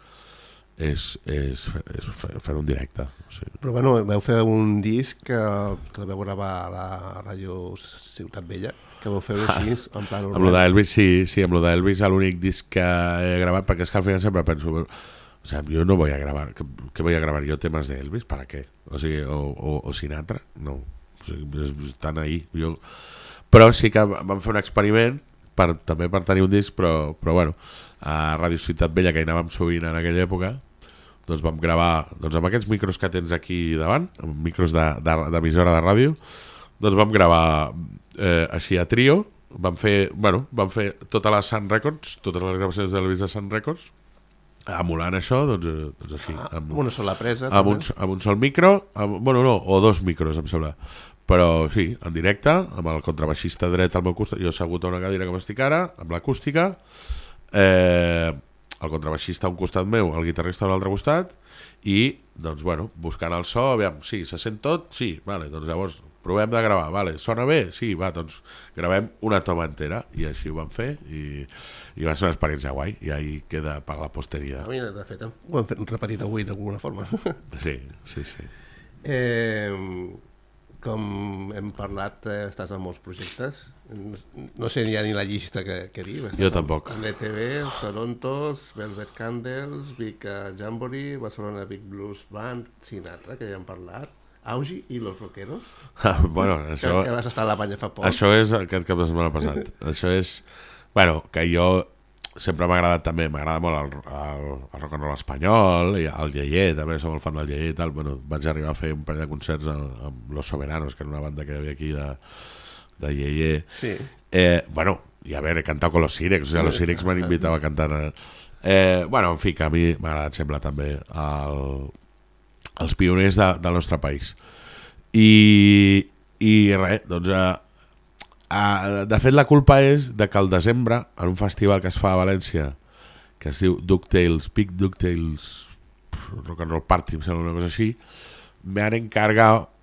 fer un directe. Sí. Però bueno, vau fer un disc que vau gravar a la ràdio Ciutat Vella, que vau fer-ho així, en plan urbà. Amb lo d'Elvis, sí, amb lo d'Elvis és l'únic disc que he gravat, perquè és que al final sempre penso, o sea, yo no voy a grabar, ¿qué voy a grabar yo temas de Elvis? ¿Para qué? O sigui, o Sinatra, no, o sigui, estan ahí. Però sí que vam fer un experiment també per tenir un disc, però bueno, a Ràdio Ciutat Vella, que hi anàvem sovint en aquella època, doncs vam gravar amb aquests micros que tens aquí davant, amb micros d'emissora de ràdio, doncs vam gravar així a trio, vam fer totes les Sun Records, totes les gravacions d'Elvis de Sun Records, emulant això, doncs així, amb una sola presa, amb un sol micro, o dos micros, em sembla, però sí, en directe, amb el contrabaixista dret al meu costat, jo assegut a una cadira com estic ara, amb l'acústica, el contrabaixista a un costat meu, el guitarrista a l'altre costat, i, doncs, bueno, buscant el so, aviam, sí, se sent tot? Sí, vale, doncs llavors provem de gravar, vale, sona bé? Sí, va, doncs gravem una toma entera, i així ho vam fer, i va ser una experiència guai, i ahí queda per la posteridad. Mira, de fet, ho hem repetit avui d'alguna forma. Sí. Com hem parlat, estàs en molts projectes. No sé ja ni la llista que dir. Jo tampoc. En l'ETV, Torontos, Velvet Candles, Vic Jamboree, Barcelona Big Blues Band, Sinatra, que ja hem parlat, Augi i Los Rockeros. Bueno, això... Que vas estar a la banya fa poc. Això és aquest cap de setmana passat. Això és... Bueno, que jo sempre m'ha agradat també, m'agrada molt el rock and roll espanyol, i el Yeye, també som molt fan del Yeye i tal. Bueno, vaig arribar a fer un parell de concerts amb Los Soberanos, que era una banda que hi havia aquí de Yeye. Sí. Bueno, i a veure, he cantat con los Sirex, o sigui, los Sirex m'han invitat a cantar. Bueno, en fi, que a mi m'ha agradat sempre també els pioners del nostre país. I res, doncs... de fet, la culpa és de que al desembre, en un festival que es fa a València, que es diu DuckTales, Big DuckTales Rock and Roll Party, em sembla una cosa així, me han encargado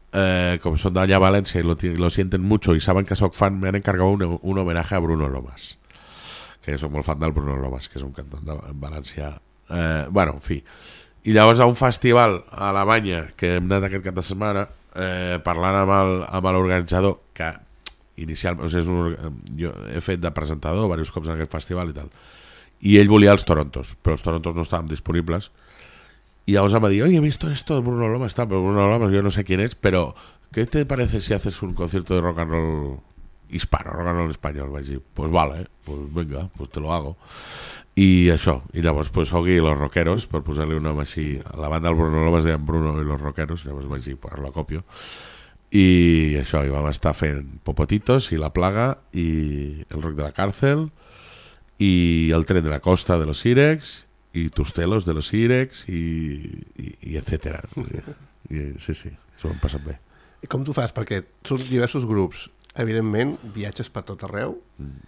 como son de allá a Valencia y lo sienten mucho y saben que soc fan, me han encargado un homenaje a Bruno Lomas, que soc molt fan del Bruno Lomas, que és un cantant de València. En fi. I llavors a un festival a Alemanya que hem anat aquest cap de setmana, parlant amb l'organitzador, que inicialment, jo he fet de presentador diversos cops en aquest festival i tal, i ell volia els Torontos, però els Torontos no estaven disponibles. Y vamos a me decir, oye, he visto esto de Bruno Lomas, pero Bruno Lomas yo no sé quién es, pero ¿qué te parece si haces un concierto de rock and roll hispano, rock and roll español? Vaig dir, pues vale, pues venga, pues te lo hago. I això, i llavors pues Ogui i los Rockeros, per posar-li un nom així, a la banda del Bruno Lomas deien Bruno i los Rockeros, llavors vaig dir, pues la copio. I això, i vam estar fent Popotitos i La Plaga i El Rock de la Cárcel i El Tren de la Costa de los Irex i Tustelos de los Irex i etcètera. Sí, s'ho han passat bé. I com tu fas? Perquè són diversos grups, evidentment, viatges per tot arreu.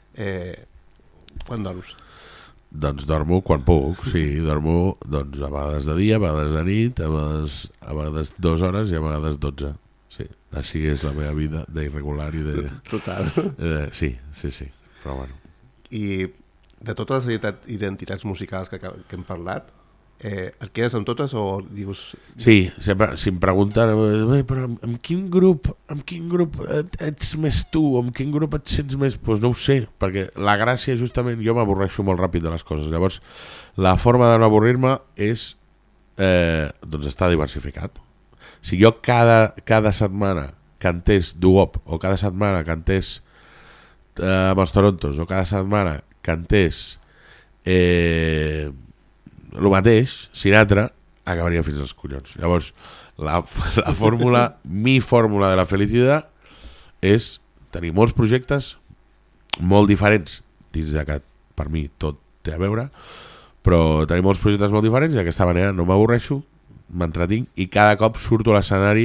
Quan dorms? Doncs dormo quan puc, sí, dormo doncs, a vegades de dia, a vegades de nit, a vegades 2 hores i a vegades 12. Sí, així és la meva vida d'irregular i de... Total. Sí, però bueno. I de totes les identitats musicals que hem parlat, et quedes amb totes o dius... Sí, sempre, si em pregunten, però amb quin grup ets més tu, amb quin grup et sents més? Doncs no ho sé, perquè la gràcia justament, jo m'avorreixo molt ràpid de les coses, llavors la forma de no avorrir-me és doncs estar diversificat. Si jo cada setmana cantés doo-wop o cada setmana cantés amb els Torontos o cada setmana cantés el mateix, Sinatra, acabaria fins als collons. Llavors, la fórmula, mi fórmula de la felicitat és tenir molts projectes molt diferents, dins de que per mi tot té a veure, però tenir molts projectes molt diferents i d'aquesta manera no m'avorreixo, m'entretinc i cada cop surto a l'escenari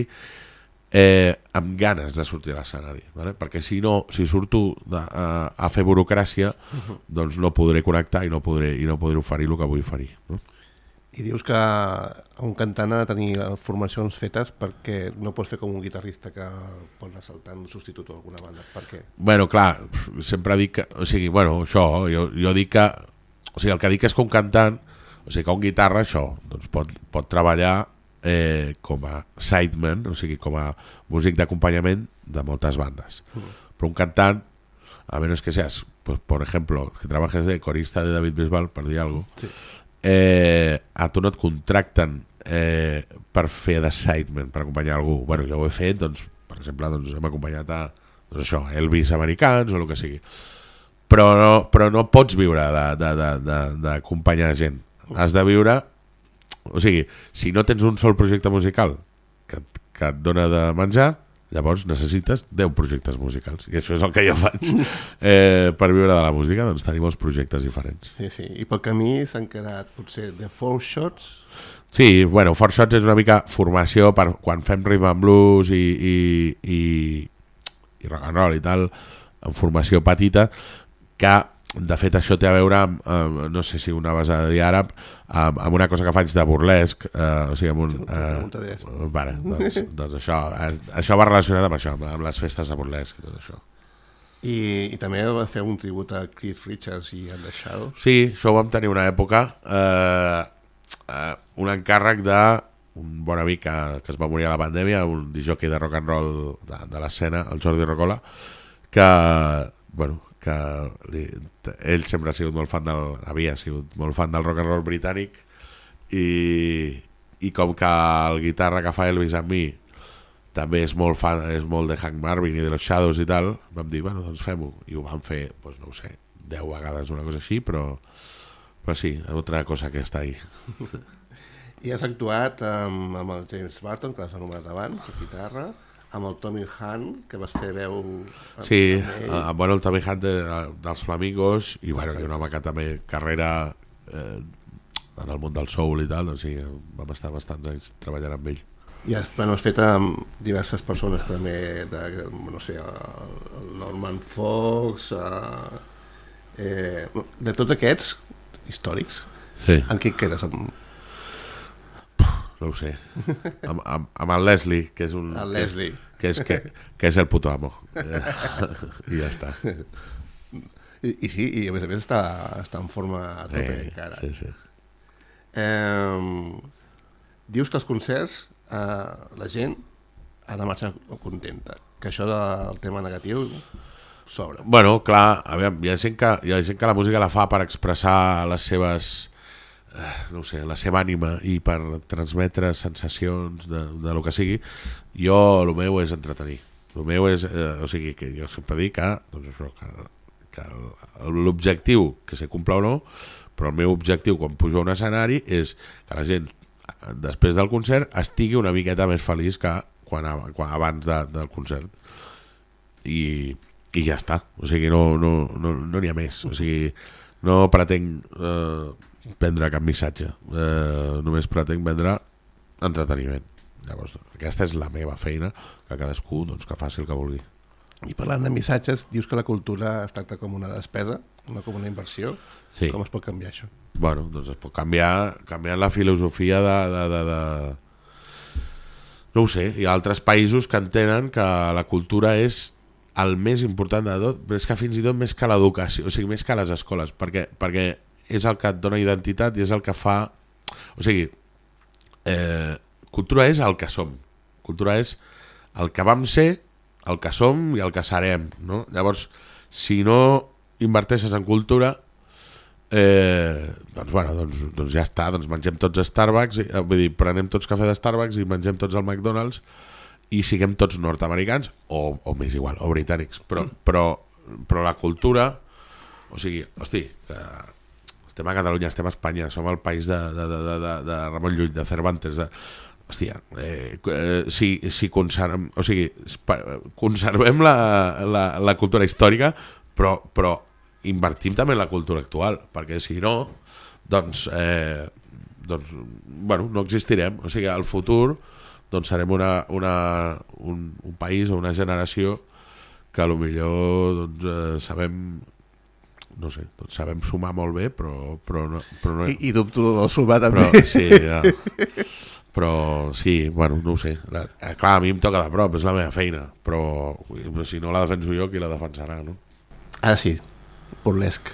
amb ganes de sortir a l'escenari, ¿vale? Perquè si no, si surto a fer burocràcia, doncs no podré connectar i no podré oferir el que vull oferir, no? I dius que un cantant ha de tenir formacions fetes perquè no pots fer com un guitarrista que pot anar saltant substitut a alguna banda. Per què? Bueno, clar, sempre dic que... O sigui, bueno, això, jo dic que... O sigui, el que dic és que un cantant, o sigui, que un guitarra, això, doncs pot treballar com a sideman, o sigui, com a músic d'acompanyament de moltes bandes. Però un cantant, a menos que seas, pues, por ejemplo, que trabajes de corista de David Bisbal, per dir alguna cosa, a tu no et contracten per fer de sideman, per acompanyar algú. Bueno, jo ho he fet, doncs, per exemple, doncs, hem acompanyat a Elvis americans o el que sigui. Però no pots viure d'acompanyar gent. Has de viure... O sigui, si no tens un sol projecte musical que et dona de menjar, llavors necessites 10 projectes musicals. I això és el que jo faig. Per viure de la música, doncs tenir molts projectes diferents. Sí. I pel camí s'han quedat potser de 4 shots? Sí, bueno, 4 shots és una mica formació per quan fem rhythm and blues i rock and roll i tal, en formació petita, que de fet això té a veure amb, no sé si ho anaves a dir ara, amb una cosa que faig de burlesc, o sigui, amb un... doncs això va relacionat amb això, amb les festes de burlesc i tot això. I també va fer un tribut a Cliff Richards i a The Shadows. Sí, això ho vam tenir una època, un encàrrec d'un bon amic que es va morir a la pandèmia, un disjockey de rock and roll de l'escena, el Jordi Rocola, que, bueno, que ell sempre ha sigut molt fan havia sigut molt fan del rock and roll britànic i com que el guitarra que fa Elvis amb mi també és molt fan, és molt de Hank Marvin i de los Shadows i tal, vam dir, bueno, doncs fem-ho, i ho vam fer, doncs no ho sé, 10 vegades una cosa així, però sí, altra cosa que està ahí. I has actuat amb el James Barton, que l'has anomenat abans, la guitarra, amb el Tommy Hunt, que vas fer veu... Sí, bueno, el Tommy Hunt dels Flamingos, i bueno, un home que també carrera en el món del soul i tal, o sigui, vam estar bastants anys treballant amb ell. I has fet amb diverses persones també, no sé, el Norman Fox, de tots aquests històrics, sí. en què quedes? no ho sé. Amb el Leslie, que és un... El Leslie. Que és el puto amo. I ja està. I sí, i a més està en forma a tope encara. Sí. Dius que els concerts la gent ha de marxar contenta, que això del tema negatiu sobra. Bueno, clar, aviam, hi ha gent que la música la fa per expressar les seves, no sé, la seva ànima i per transmetre sensacions de lo que sigui. Jo, el meu és entretenir. El meu és, o sigui, que jo sempre dic que l'objectiu, que se cumpla o no, però el meu objectiu quan pujo a un escenari és que la gent després del concert estigui una miqueta més feliç que quan abans del concert. I ja està, o sigui, no n'hi ha més, o sigui, no pretenc prendre cap missatge, només pretenc vendre entreteniment. Llavors, aquesta és la meva feina, que cadascú doncs, que faci el que vulgui. I parlant de missatges, dius que la cultura es tracta com una despesa, no com una inversió. Sí. Com es pot canviar això? Bueno, doncs es pot canviar la filosofia de... No ho sé, hi ha altres països que entenen que la cultura és el més important de tot, però és que fins i tot més que l'educació, o sigui, més que les escoles, perquè és el que et dona identitat i és el que fa... O sigui, cultura és el que som, cultura és el que vam ser, el que som i el que serem, no? Llavors, si no inverteixes en cultura, doncs ja està, doncs mengem tots a Starbucks, vull dir, prenem tots cafè de Starbucks i mengem tots al McDonald's i siguem tots nord-americans o més igual, o britànics, però la cultura, o sigui, hosti, que estem a Catalunya, estem a Espanya, som el país de Ramon Llull, de Cervantes, hòstia, si conservem, o sigui, conservem la cultura històrica, però invertim també en la cultura actual, perquè si no, doncs bueno, no existirem, o sigui, al futur doncs serem un país o una generació que potser doncs, sabem, no sé, doncs sabem sumar molt bé, però no... I dubto del sumar també. Però, sí, ja. Però sí, bueno, no ho sé. Clar, a mi em toca de prop, és la meva feina, però si no la defenso jo, qui la defensarà, no? Ara sí, burlesc.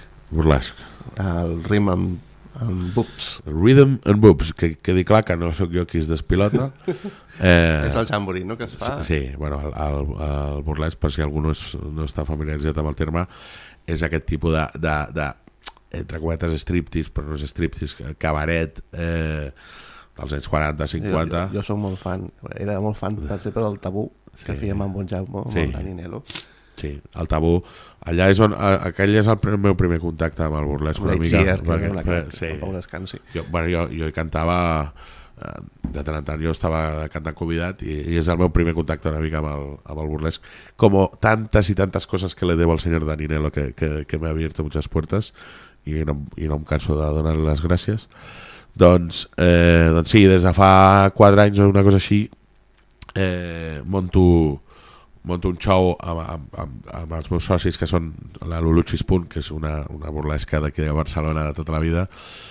El rhythm and boobs. Rhythm and boobs, que quedi clar que no sóc jo qui es despilota. És el jamboree, no?, que es fa. Sí, bueno, el burlesc, per si algú no està familiaritzat amb el terme, és aquest tipus de entre cometes, striptease, però no és striptease, cabaret, dels anys 40, 50... Jo soc molt fan, era molt fan, per exemple, del Tabú, que fèiem amb en Jaume, amb el Dani Nelo. Sí, el Tabú, allà és on, aquell és el meu primer contacte amb el burlesc una mica. Sí. Jo hi cantava, de tant en tant jo estava cantant convidat i és el meu primer contacte una mica amb el burlesc, com tantes i tantes coses que le debo al senyor Dani Nelo que me ha abierto muchas puertas i no em canso de donar-li les gràcies. Doncs sí, des de fa 4 anys o una cosa així monto un show amb els meus socis, que són la Luluchis Punt, que és una burlesca d'aquí de Barcelona de tota la vida,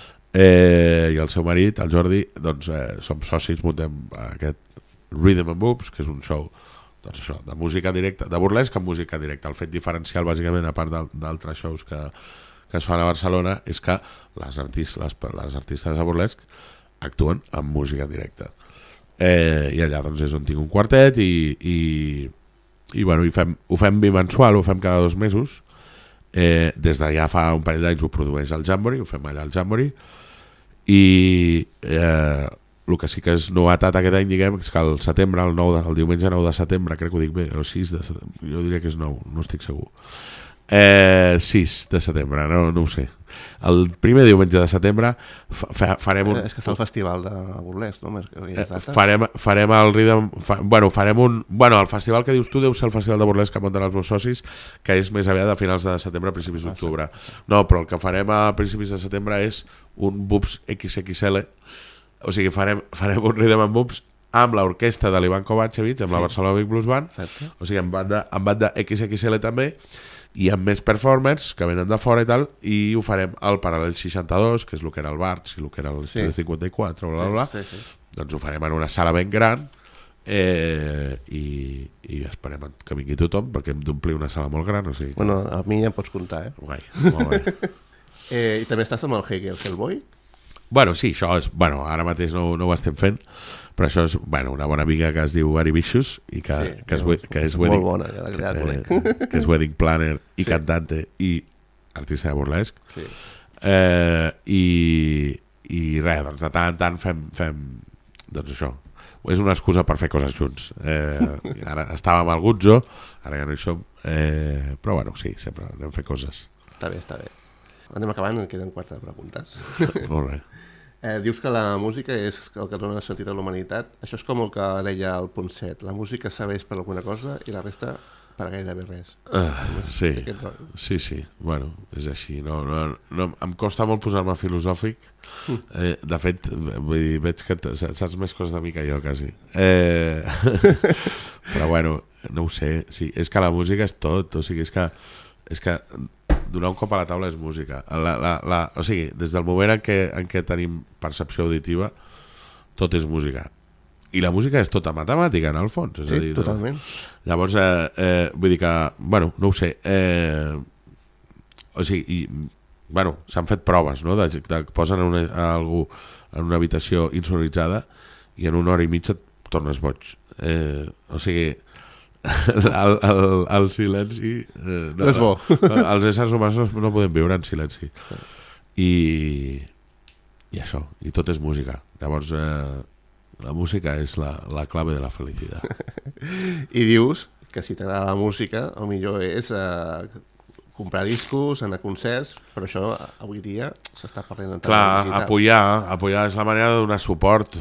i el seu marit, el Jordi, doncs som socis, muntem aquest Rhythm and Boobs, que és un show, doncs això, de música directa, de burlesc amb música directa. El fet diferencial, bàsicament, a part d'altres shows que es fan a Barcelona, és que les artistes de burlesc actuen amb música directa. I allà doncs és on tinc un quartet i bueno, ho fem bimensual, ho fem cada 2 mesos. Des de ja fa un parell d'anys ho produeix el Jamboree, ho fem allà al Jamboree, i el que sí que és novetat aquest any, diguem, és que el setembre, el diumenge 9 de setembre, crec que ho dic bé, o 6 de setembre, jo diria que és 9, no estic segur. 6 de setembre, no ho sé. El primer diumenge de setembre farem un... És que està el festival de burlesc, no? Farem el Rhythm... el festival que dius tu deu ser el festival de burlesc que munten els meus socis, que és més aviat a finals de setembre, a principis d'octubre. No, però el que farem a principis de setembre és un Boobs XXL, o sigui, farem un Rhythm and Boobs amb l'orquestra de l'Ivan Kovacevic, amb la Barcelona Big Blues Band, o sigui, amb banda XXL també, i amb més performers que venen de fora i tal, i ho farem al Paral·lel 62, que és el que era el Barts i el que era el 54, doncs ho farem en una sala ben gran i esperem que vingui tothom perquè hem d'omplir una sala molt gran, o sigui que... Bueno, a mi ja em pots comptar, Guai, molt bé. I també estàs amb el Hegel Hellboy? Bueno, sí, això és... Bueno, ara mateix no ho estem fent, però això és una bona amiga que es diu Ari Vicious i que és molt bona, ja la que és wedding planner i cantante i artista de burlesc. Sí. I res, doncs de tant en tant fem doncs això, és una excusa per fer coses junts. Ara estàvem al Guzzo, ara ja no hi som, però bueno, sí, sempre anem a fer coses. Està bé. Anem acabant, queden 4 preguntes. Molt bé. Dius que la música és el que dona sentit a la humanitat. Això és com el que deia el Ponset. La música serveix per alguna cosa i la resta per gairebé res. Sí. Bueno, és així. No, em costa molt posar-me filosòfic. De fet, vull dir, veig que saps més coses de mi que jo, quasi. Però bueno, no ho sé. Sí, és que la música és tot. O sigui, és que donar un cop a la taula és música. O sigui, des del moment en què tenim percepció auditiva, tot és música. I la música és tota matemàtica, en el fons. És a dir, totalment. Llavors, vull dir que, bueno, no ho sé. O sigui, s'han fet proves, no? De posen algú en una habitació insonoritzada i en 1 hora i mitja et tornes boig. O sigui... el silenci no és bo. Els éssers humans no podem viure en silenci i això, i tot és música. Llavors la música és la clave de la felicitat. I dius que si t'agrada la música el millor és comprar discos, anar a concerts, però això avui dia s'està parlant clar, apoyar és la manera de donar suport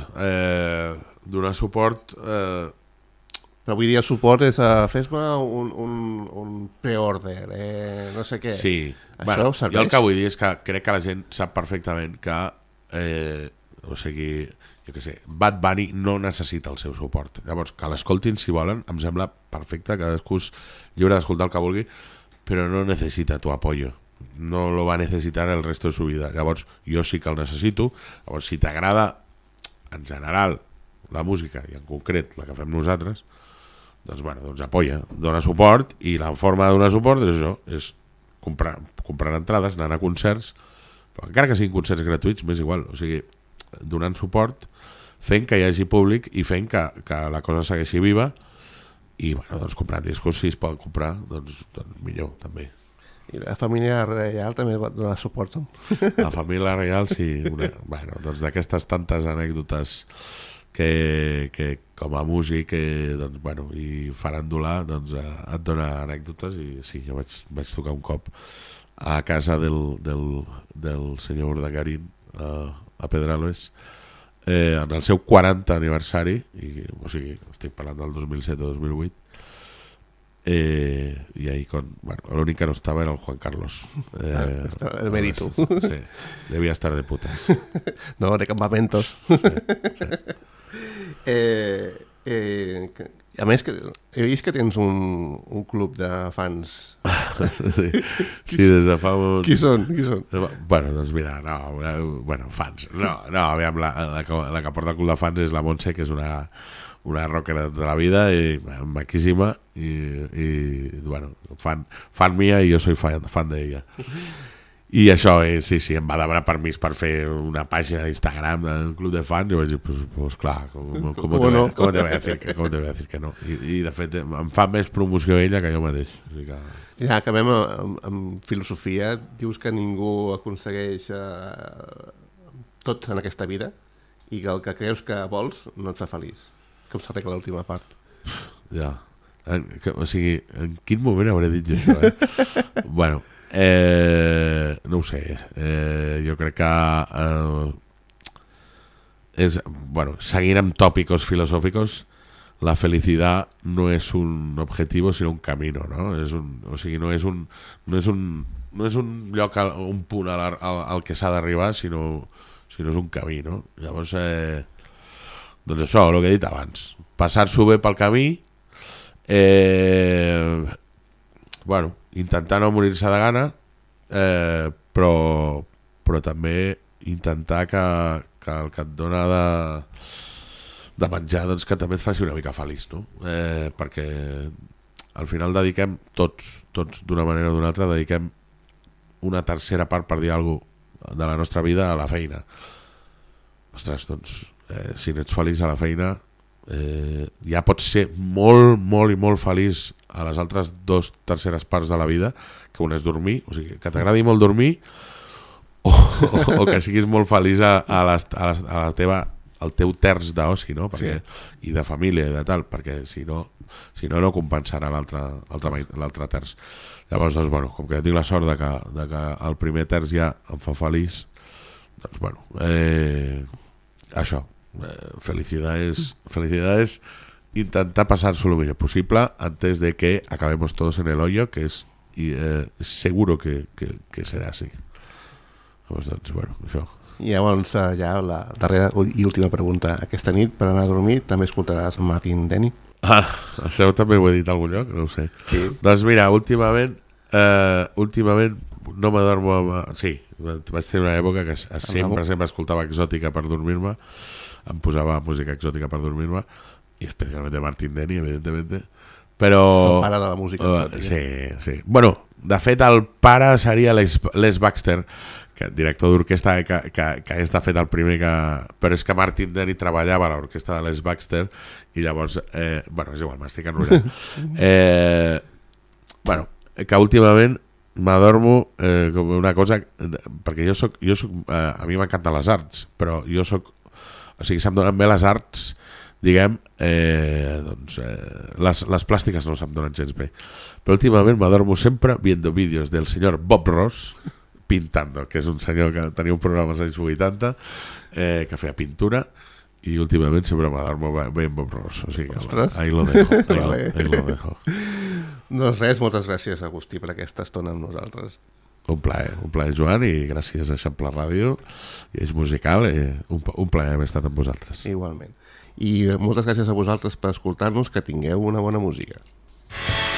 però avui dia el suport és fes-me un pre-order, no sé què. Sí, bueno, jo el que vull dir és que crec que la gent sap perfectament que o sigui, jo què sé, Bad Bunny no necessita el seu suport. Llavors, que l'escoltin si volen, em sembla perfecte, cadascú és lliure d'escoltar el que vulgui, però no necessita tu apoyo. No lo va a necesitar el resto de su vida. Llavors, jo sí que el necessito. Llavors, si t'agrada en general la música i en concret la que fem nosaltres, doncs apoya, dona suport, i la forma de donar suport és això, és comprar entrades, anant a concerts, però encara que siguin concerts gratuïts, m'és igual, o sigui, donant suport, fent que hi hagi públic i fent que la cosa segueixi viva, i doncs comprant discos, si es poden comprar, doncs millor també. I la família reial també va donar suport? La família reial, sí. Doncs d'aquestes tantes anècdotes que com a músic i farandular et dona anècdotes, i sí, jo vaig tocar un cop a casa del senyor Urdangarín a Pedralbes en el seu 40 aniversari, o sigui, estic parlant del 2007 o 2008, i ahí l'únic que no estava era el Juan Carlos, el Benito, sí, devia estar de putas, no, de campamentos, sí. A més, he vist que tens un club de fans. Sí, des de fa un... Qui són? Bueno, doncs mira, fans. No, aviam, la que porta el club de fans és la Montse, que és una rockera de la vida i maquíssima, i fan mía i jo soy fan de ella. I això, sí, em va demanar permís per fer una pàgina d'Instagram del club de fans, i vaig dir, pues clar, com te voy a decir que no? I de fet em fa més promoció ella que jo mateix. O sigui que... Ja, acabem amb filosofia. Dius que ningú aconsegueix tot en aquesta vida i que el que creus que vols no et fa feliç. Com s'arregla l'última part? Ja, o sigui, en quin moment hauré dit jo això, Bueno... no ho sé, jo crec que seguint amb tòpicos filosòficos, la felicitat no és un objetivo sino un camino, no? O sigui, no és un lloc, un punt al que s'ha d'arribar, sinó és un camí, no? Llavors doncs això, el que he dit abans, passar-s'ho bé pel camí, intentar no morir-se de gana, però també intentar que el que et dona de menjar, doncs que també et faci una mica feliç, no? Perquè al final dediquem tots d'una manera o d'una altra, dediquem una tercera part, per dir alguna cosa, de la nostra vida a la feina. Ostres, doncs, si no ets feliç a la feina, ja pots ser molt i molt feliç a les altres 2/3 parts de la vida, que una és dormir, o sigui, que t'agradi molt dormir, o que siguis molt feliç a la teva, al teu terç d'oci, no? Perquè, i de família i de tal, perquè si no compensarà l'altre terç. Llavors, doncs, bueno, com que tinc la sort de que el primer terç ja em fa feliç, doncs, bueno, això, felicidades, intentar pasar-se lo millor possible antes de que acabemos todos en el hoyo, que es seguro que serà així. Doncs, bueno, això. I llavors, ja la darrera i última pregunta. Aquesta nit, per anar a dormir, també escoltaràs Martin Denny? Això també ho he dit a algun lloc, no ho sé. Sí. Doncs mira, últimament no m'adormo amb... Sí, vaig tenir una època que sempre escoltava exòtica per dormir-me, em posava música exòtica per dormir-me, i especialment de Martin Denny, evidentement. Però... És el pare de la música exòtica. Sí. Bueno, de fet, el pare seria Les Baxter, director d'orquestra, que és de fet el primer que... Però és que Martin Denny treballava a l'orquestra de Les Baxter i llavors... bueno, és igual, m'estic enrotllant. Bueno, que últimament m'adormo com una cosa... Perquè jo soc a mi m'encanten les arts, però jo soc... O sigui, se'm donen bé les arts, diguem, doncs, les plàstiques no se'm donen gens bé. Però últimament m'adormo sempre viendo vídeos del senyor Bob Ross pintando, que és un senyor que tenia un programa als anys 80 que feia pintura, i últimament sempre m'adormo ben Bob Ross, o sigui que ahí lo dejo. Doncs res, moltes gràcies, Agustí, per aquesta estona amb nosaltres. Un plaer, Joan, i gràcies a Eixample Ràdio i Eix Musical, un plaer haver estat amb vosaltres. Igualment. I moltes gràcies a vosaltres per escoltar-nos, que tingueu una bona música.